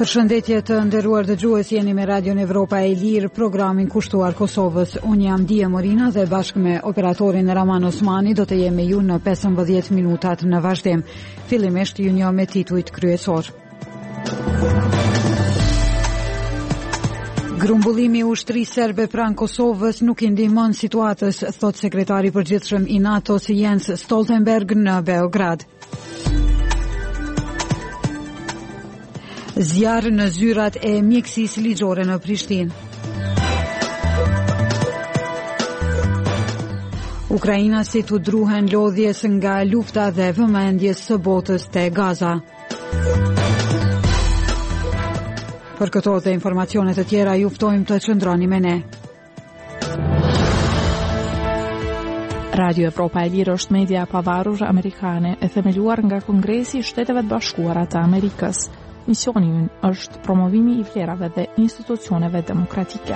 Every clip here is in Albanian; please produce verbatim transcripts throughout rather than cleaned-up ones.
Përshëndetje të nderuar dëgjues, jeni me Radion Evropa e Lirë, programin kushtuar Kosovës. Unë jam Dia Morina dhe bashkë me operatorin Raman Osmani do të jem me ju në pesëmbëdhjetë minutat në vazhdim. Fillimisht ju njoh me titujt kryesor. Grumbullimi i ushtrisë serbe pranë Kosovës nuk i ndihmon situatës, thot sekretari i përgjithshëm i NATO-s Jens Stoltenberg në Beograd. Zjarr në zyrat e mjekësisë ligjore në Prishtinë. Ukraina si të druhen lodhjes nga lufta dhe vëmendjes së botës te Gaza. Për këto dhe informacione të tjera ju ftojmë të qëndroni me ne. Radio Evropa e Lirë është media e pavarur amerikane e themeluar nga Kongresi i Shteteve të Bashkuara të Amerikës. Misioni ynë është promovimi i vlerave dhe institucioneve demokratike.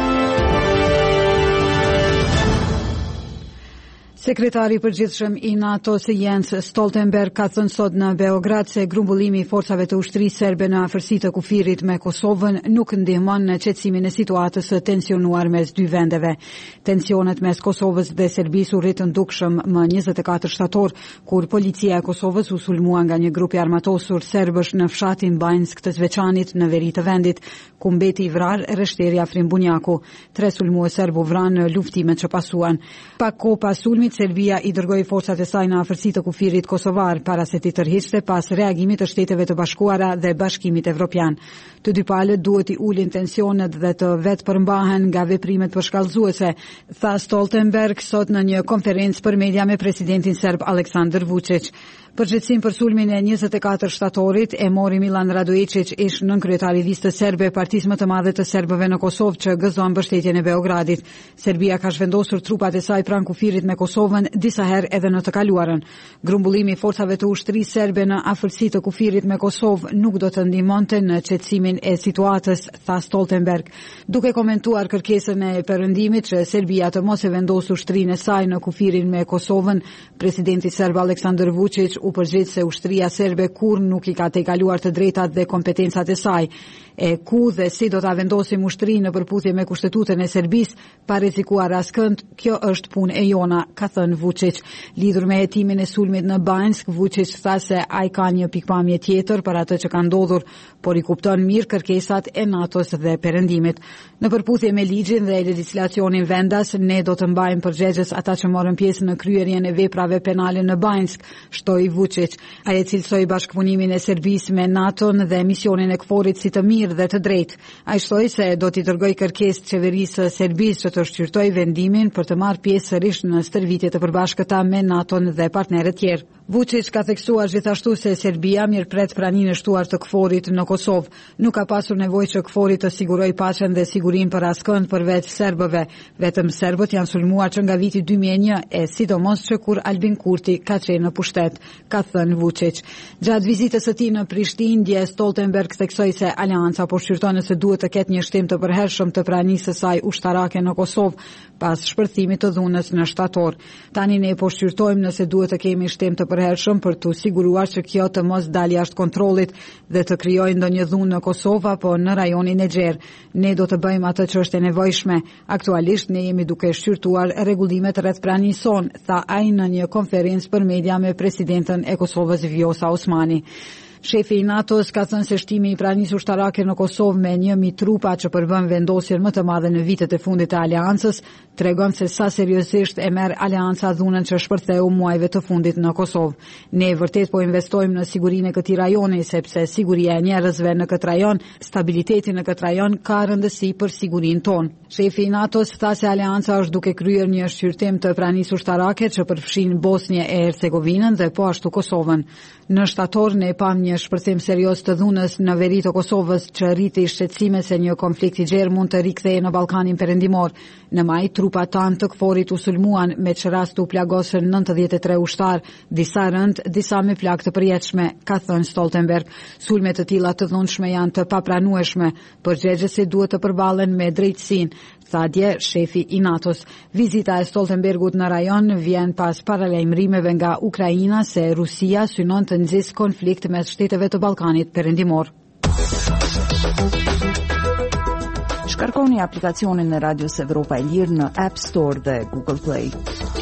Sekretari i përgjithshëm i NATO-s Jens Stoltenberg ka thënë sot në Beograd se grumbullimi i forcave të ushtrisë serbe në afërsi të kufirit me Kosovën nuk ndihmon në qetësimin e situatës së tensionuar mes dy vendeve. Tensionet mes Kosovës dhe Serbisë u rritën dukshëm më njëzet e katër shtator, kur policia e Kosovës u sulmua nga një grup i armatosur serbësh në fshatin Banjsk të Zveçanit në veri të vendit, ku mbeti i vrarë Reshteri Afrim Bunjaku. Tre sulmues serb u vranë në luftimet që pasuan. Pak kohë pas sulmit, Serbia i dërgoi forcat e saj në afërsi të kufirit kosovar para se t'i tërhiqte pas reagimit të Shteteve të Bashkuara dhe Bashkimit Evropian. Të dy palët duhet i ulin tensionet dhe të vetë përmbahen nga veprimet përshkallëzuese, tha Stoltenberg sot në një konferencë për media me presidentin serb Aleksandar Vučić. Përgjegjësim për sulmin e njëzet e katër shtatorit e mori Milan Radojičić, ish nënkryetari i listës serbe e Partisë më të madhe të serbëve në Kosovë që gëzon mbështetjen e Beogradit. Serbia ka zhvendosur trupat e saj pranë kufirit me Kosovën disa herë edhe në të kaluarën. Grumbullimi i forcave të ushtrisë serbe në afërsi të kufirit me Kosovë nuk do të ndihmonte në qetësimin e situatës, tha Stoltenberg. Duke komentuar kërkesën e perëndimit që Serbia të mos e vendosë ushtrinë e saj në kufirin me Kosovën, presidenti serb Aleksandar Vučić u përgjigj se ushtria serbe kur nuk i ka tejkaluar të drejtat dhe kompetencat e saj. E ku dhe si do ta vendosim ushtrinë në përputhje me kushtetutën e Serbisë, pa rrezikuar askënd, kjo është punë e jona, ka thënë Vučić. Lidhur me hetimin e sulmit në Banjsk, Vučić tha se ai ka një pikpamje tjetër për atë që ka ndodhur, por i kupton mirë kërkesat e NATO-s dhe perëndimit. Në përputhje me ligjin dhe legjislacionin vendas, ne do të mbajmë përgjegjës ata që morën pjesë në kryerjen e veprave penale në Banjsk, shtoi Vučić. Ai e cilësoi bashkëpunimin e Serbisë me NATO-n dhe misionin e KFOR-it si të mirë dhe të drejtë. Ai shtoi se do t'i dërgoj kërkesë qeverisë së Serbisë që të shqyrtojë vendimin për të marrë pjesë sërish në stërvitje të përbashkëta me NATO-n dhe partnerët tjerë. Vučić ka theksuar gjithashtu se Serbia mirëpret praninë e shtuar të KFOR-it në Kosovë. Nuk ka pasur nevojë që KFOR-i të sigurojë paqen dhe sigurinë për askënd përveç serbëve. Vetëm serbët janë sulmuar që nga viti dy mijë e një, e sidomos që kur Albin Kurti ka qenë në pushtet, ka thënë Vučić. Gjatë vizitës së tij në Prishtinë, dje Stoltenberg theksoi se Aleanca po shqyrton se duhet të ketë një shtim të përhershëm të pranisë së saj ushtarake në Kosovë pas shpërthimit të dhunës në shtator. Tani ne po shqyrtojmë nëse duhet të kemi shtim të përhershëm për të siguruar që kjo të mos dalë jashtë kontrollit dhe të krijojë ndonjë dhunë në Kosovë apo në rajonin e Xher. Ne do të bëjmë atë që është e nevojshme. Aktualisht ne jemi duke shqyrtuar rregullimet rreth pranisë son, tha ai në një konferencë për media me presidentën e Kosovës Vjosa Osmani. Shefi i NATO-s ka thënë se shtimi i pranisë ushtarake në Kosovë me një mijë trupa që përbën vendosjen më të madhe në vitet e fundit të aleancës tregon se sa seriozisht e merr aleanca dhunën që shpërtheu muajve të fundit në Kosovë. Ne vërtet po investojmë në sigurinë e këtij rajoni sepse siguria e njerëzve në këtë rajon, stabiliteti në këtë rajon ka rëndësi për sigurinë tonë. Shefi i NATO-s tha se aleanca është duke kryer një shqyrtim të pranisë ushtarake që përfshin Bosnjë e Hercegovinën dhe po ashtu Kosovën. Në shtator ne pam një shpërthim serioz të dhunës në veri të Kosovës që rriti shqetësime se një konflikt i gjerë mund të rikthehej në Ballkanin Perëndimor. Në maj, trupat tanë të KFOR-it u sulmuan me që rast u plagosën nëntëdhjetë e tre ushtar, disa rënd, disa me plagë të përjetshme, ka thënë Stoltenberg. Sulme të tilla të dhunshme janë të papranueshme, përgjegjësit duhet të përballen me drejtësinë, tha dje shefi i NATO-s. Vizita e Stoltenbergut në rajon vjen pas paralajmërimeve nga Ukraina se Rusia synon të nxjisë konflikt mes shteteve të Ballkanit Perëndimor. Shkarkoni aplikacionin e Radios Evropa e Lirë në App Store dhe Google Play.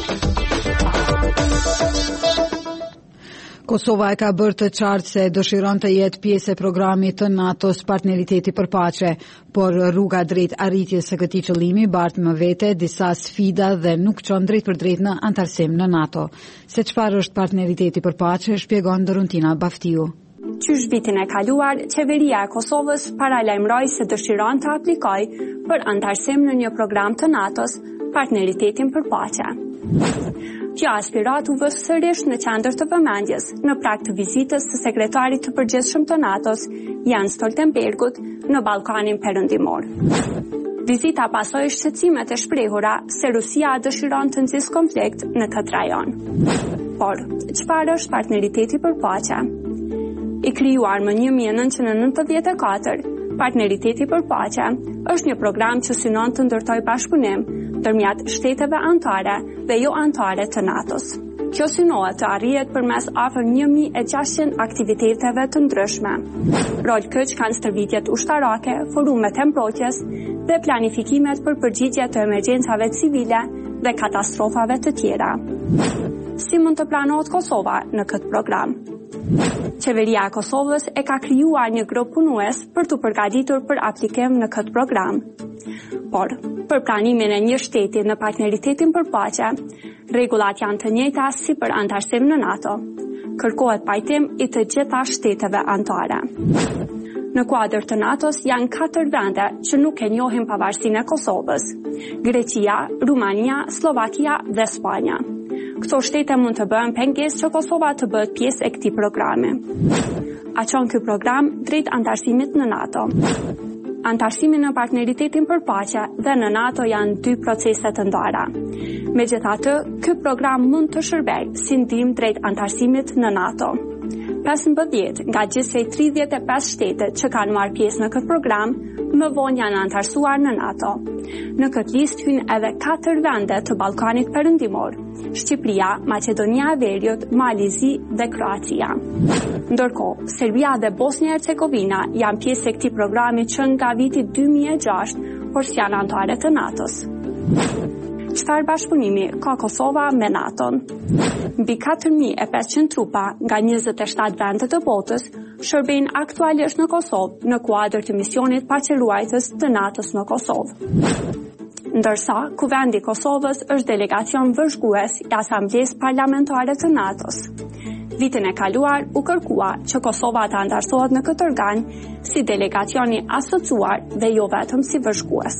Kosova e ka bërë të qartë se dëshiron të jetë pjesë e programit të NATO-s Partneriteti për Paqe, por rruga drejt arritjes së këtij qëllimi bart më vete disa sfida dhe nuk çon drejt për drejt në antarësim në NATO. Se çfarë është Partneriteti për Paqe, shpjegon Doruntina Baftiu. Qysh vitin e kaluar, qeveria e Kosovës paralajmëroi se dëshiron të aplikojë për antarësim në një program të NATO-s Partneritetin për Paqe. Kjo aspirat u vë sërish në qendër të vëmendjes në prag të vizitës së sekretarit të përgjithshëm të NATO-s, Jens Stoltenbergut, në Ballkanin Perëndimor. Vizita pasoi shqetësimet e shprehura se Rusia dëshiron të nxjisë konflikt në këtë rajon. Por, çfarë është Partneriteti për Paqe? I krijuar më një mijë e nëntëqind e nëntëdhjetë e katër, Partneriteti për Paqe është një program që synon të ndërtojë bashkëpunim ndërmjet shteteve anëtare dhe jo anëtare të NATO-s. Kjo synohet të arrihet përmes afër një mijë e gjashtëqind aktiviteteve të ndryshme. Rol kyç kanë stërvitjet ushtarake, forumet e mbrojtjes dhe planifikimet për përgjigje të emergjencave civile dhe katastrofave të tjera. Si mund të planohet Kosova në këtë program? Qeveria e Kosovës e ka krijuar një grup punues për të përgatitur për aplikim në këtë program. Por, për pranimin e një shteti në Partneritetin për Paqe, rregullat janë të njëjta si për antarësim në NATO. Kërkohet pajtim i të gjitha shteteve anëtare. Në kuadër të NATO-s janë katër vende që nuk e njohin pavarësinë e Kosovës: Greqia, Rumania, Slovakia dhe Spanja. Këto shtete mund të bëhen pengesë që Kosova të bëhet pjesë e këtij programi. A çon ky program drejt antarësimit në NATO? Antarësimi në Partneritetin për Paqe dhe në NATO janë dy procese të ndara. Megjithatë, ky program mund të shërbejë si ndihmë drejt antarësimit në NATO. pesëmbëdhjetë nga gjithsej tridhjetë e pesë shtetet që kanë marrë pjesë në këtë program, më vonë janë antarësuar në NATO. Në këtë listë hyn edhe katër vende të Ballkanit Perëndimor: Shqipëria, Maqedonia e Veriut, Malizi dhe Kroacia. Ndërkohë, Serbia dhe Bosnia e Hercegovina janë pjesë e këtij programi që nga viti dy mijë e gjashtë, por s'janë anëtare të NATO-s. Çfarë bashkëpunimi ka Kosova me NATO-n? Mbi katër mijë e pesëqind trupa nga njëzet e shtatë vende të botës shërbejnë aktualisht në Kosovë në kuadër të misionit paqeruajtës të NATO-s në Kosovë. Ndërsa, Kuvendi i Kosovës është delegacion vëzhgues i Asamblesë Parlamentare të NATO-s. Vitin e kaluar u kërkua që Kosova të antarësohet në këtë organ si delegacioni asociuar dhe jo vetëm si vëzhgues.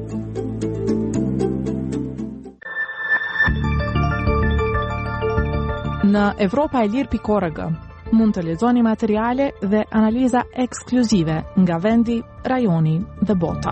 Në Evropa e Lirë pikë org mund të lexoni materiale dhe analiza ekskluzive nga vendi, rajoni dhe bota.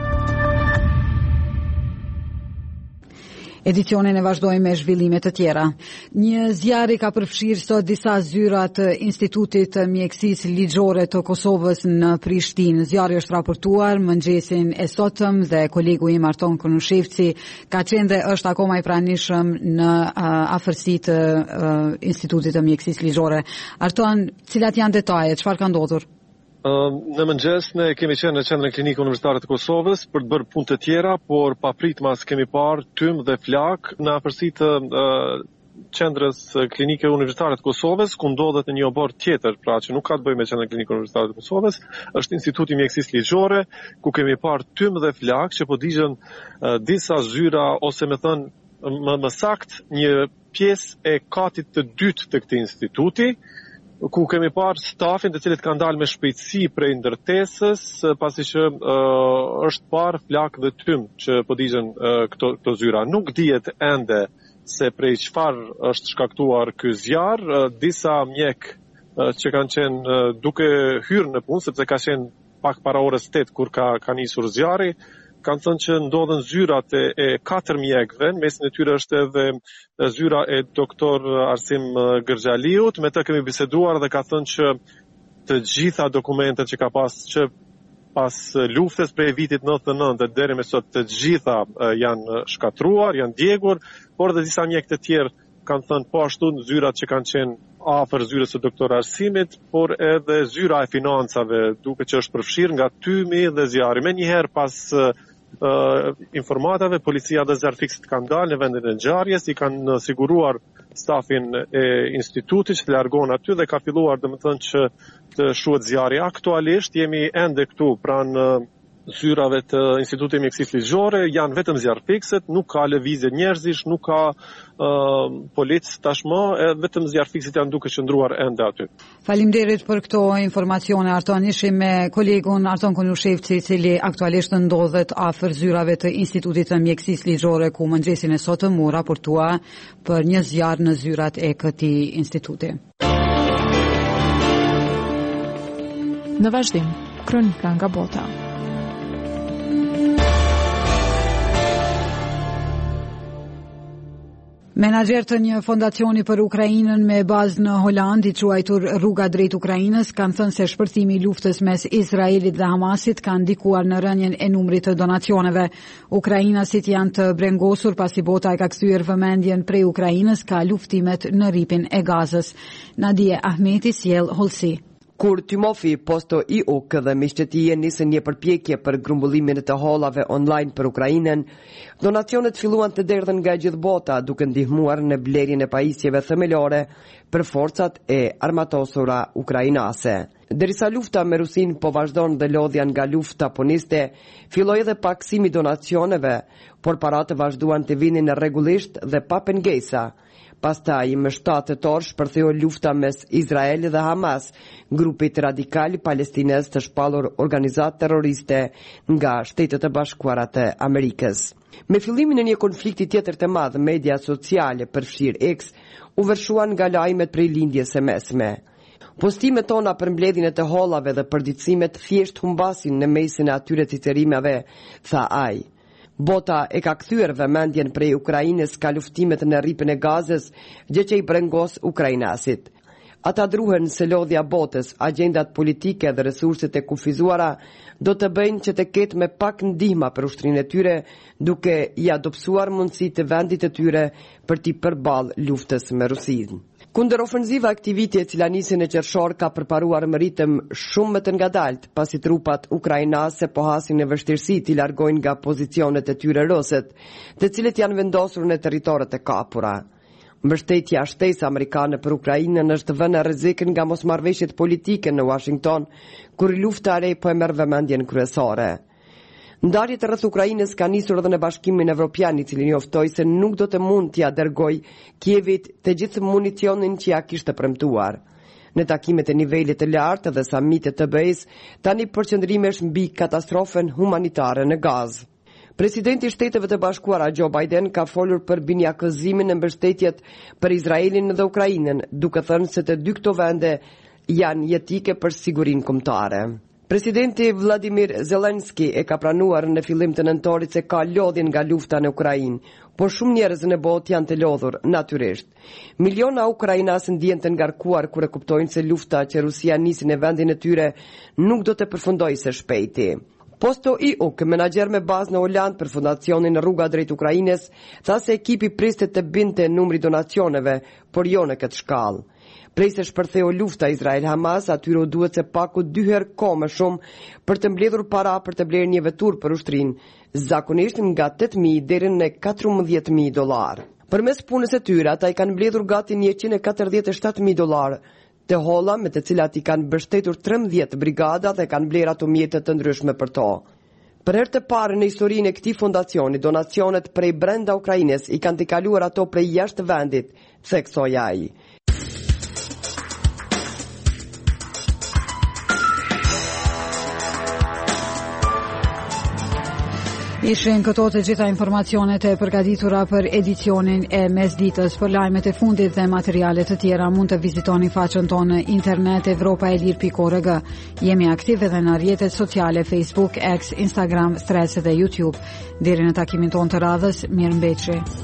Edicionin e vazhdojmë me zhvillime të tjera. Një zjarr i ka përfshirë sot disa zyra të Institutit të Mjekësisë Ligjore të Kosovës në Prishtinë. Zjarri është raportuar mëngjesin e sotëm dhe kolegu im Arton Konushevci ka qenë dhe është akoma i pranishëm në uh, afërsi të uh, Institutit të Mjekësisë Ligjore. Arton, cilat janë detajet? Çfarë ka ndodhur? Uh, në mëngjes ne kemi qenë në qendrën klinike universitare të Kosovës për të bërë punë të tjera, por papritmas kemi parë tym dhe flak në afërsi të uh, qendrës klinike universitare të Kosovës, ku ndodhet në një obor tjetër, pra që nuk ka të bëjë me qendrën klinike universitare të Kosovës, është Instituti i Mjekësisë Ligjore, ku kemi parë tym dhe flak që po digjen uh, disa zyra ose më thënë më, më sakt një pjesë e katit të dytë të këtij instituti, ku kemi parë stafin të cilët kanë dalë me shpejtësi prej ndërtesës, pasi që uh, është parë flak dhe tym që po digjen uh, këto, këto zyra. Nuk dihet ende se prej çfarë është shkaktuar ky zjarr. Uh, disa mjek uh, që kanë qenë uh, duke hyrë në punë, sepse ka qenë pak para orës tetë kur ka, ka nisur zjarri, kanë thënë që ndodhen zyrat e, e katër mjekëve, në mesin e tyre është edhe zyra e doktor Arsim Gërgjaliut, me të kemi biseduar dhe ka thënë që të gjitha dokumentet që ka pas që pas luftës prej vitit nëntëdhjetë e nëntë deri me sot të gjitha janë shkatruar, janë djegur, por dhe disa mjekë të tjerë kanë thënë po ashtu në zyrat që kanë qenë afër zyrës së doktor Arsimit, por edhe zyra e financave, duke që është përfshirë nga tymi dhe zjarri. Me njëherë pas uh, informatave, policia dhe zjarfiksit kanë dalë në vendin e ngjarjes, i kanë siguruar stafin e institutit që të largon aty dhe ka filluar domethënë që të shuhet zjarri. Aktualisht jemi ende këtu pranë zyrave të Institutit Mjekësisë Ligjore, janë vetëm zjarfikset, nuk ka lëvizje njerëzish, nuk ka uh, polic tashmë, e vetëm zjarfiksit janë duke qëndruar ende aty. Faleminderit për këto informacione, Arton. Ishim me kolegun Arton Konushevci, i cili aktualisht ndodhet afër zyrave të Institutit të Mjekësisë Ligjore, ku mëngjesin e sotëm u raportua për një zjarr në zyrat e këtij instituti. Në vazhdim, kronika nga bota. Menaxher të një fondacioni për Ukrainën me bazë në Holand, i quajtur Rruga drejt Ukrainës, kanë thënë se shpërtimi i luftës mes Izraelit dhe Hamasit ka ndikuar në rënien e numrit të donacioneve. Ukrainasit janë të brengosur pasi bota e ka kthyer vëmendjen prej Ukrainës ka luftimet në rripin e Gazës. Nadie Ahmeti sjell hollësi. Kur Tymofi Posto I U K dhe miqtëtia nisën një përpjekje për grumbullimin e të hollave online për Ukrainën, donacionet filluan të derdhen nga gjithë bota, duke ndihmuar në blerjen e pajisjeve themelore për forcat e armatosura ukrainase. Derisa lufta me Rusin po vazhdon dhe lodhja nga lufta poniste, filloi edhe paksimi donacioneve, por paratë vazhduan të vinin rregullisht dhe pa pengesa. Pastaj, më shtatë tetor shpërtheu lufta mes Izrael dhe Hamas, grupit radikal palestines të shpallur organizatë terroriste nga Shtetet e Bashkuara të Amerikës. Me fillimin e një konflikti tjetër të madh, media sociale, përfshirë X, u vërshuan nga lajmet prej lindjes së mesme. Postimet tona për mbledhjen e të hollave dhe përditësimet thjesht humbasin në mesin e atyre citerimeve, tha ai. Bota e ka kthyer vëmendjen prej Ukrainës ka luftimet në rripin e Gazës, gjë që i brengos ukrainasit. Ata druhen se lodhja botës, agjendat politike dhe resurset e kufizuara do të bëjnë që të ketë me pak ndihma për ushtrinë e tyre, duke i adopsuar mundësitë të vendit të tyre për t'i përballë luftës me Rusinë. Kundër ofenziva aktiviti e cila nisi në qershor ka përparuar më ritëm shumë më të ngadalt, pasi trupat ukrainase po hasin në vështirësi t'i largojnë nga pozicionet e tyre rëset, të cilët janë vendosur në territoret e kapura. Mbështetja shtesë amerikane për Ukrainën është vënë në rrezik nga mosmarrëveshjet politike në Washington, kur lufta e re po e merr vëmendjen kryesore. Ndarjet rreth Ukrainës ka nisur edhe në Bashkimin Evropian, i cili njoftoi se nuk do të mund t'ia dërgoj Kievit të gjithë municionin që ja kishte premtuar. Në takimet e nivelit të lartë dhe samitet të B E-s, tani përqendrimesh mbi katastrofën humanitare në Gazë. Presidenti i Shteteve të Bashkuara Joe Biden ka folur për binjakëzimin e mbështetjet për Izraelin dhe Ukrainën, duke thënë se të dy këto vende janë jetike për sigurinë kombëtare. Presidenti Vladimir Zelenski e ka pranuar në fillim të nëntorit se ka lodhjen nga lufta në Ukrainë, por shumë njerëz në botë janë të lodhur natyrisht. Miliona ukrainas ndjen të ngarkuar kur e kuptojnë se lufta që Rusia nisi në vendin e tyre nuk do të përfundojë së shpejti. Posto I U K, menaxher me bazë në Holand për fondacionin Rruga drejt Ukrainës, tha se ekipi priste të binte numri donacioneve, por jo në këtë shkallë. Prej se shpërtheu lufta Izrael-Hamas, atyre u duhet se paku dy herë ko më shumë për të mbledhur para për të blerë një vetur për ushtrinë, zakonisht nga tetë mijë deri në katërmbëdhjetë mijë dollar. Përmes punës e tyre, ata i kanë mbledhur gati njëqind e katërdhjetë e shtatë mijë dollar, të holla me të cilat i kanë mbështetur trembëdhjetë brigada dhe kanë blerë ato mjete të ndryshme për to. Për herë të parë në historinë e këtij fondacioni, donacionet prej brenda Ukrainës i kanë tikaluar ato prej jashtë vendit, theksoi ai. Ishin këto të gjitha informacionet e përgatitura për edicionin e mesditës. Për lajmet e fundit dhe materialet të tjera mund të vizitoni faqen tonë në internet evropaelir pikë org. Jemi aktiv edhe në rrjetet sociale Facebook, X, Instagram, Threads dhe YouTube. Deri në takimin tonë të radhës, mirëmbëjtje.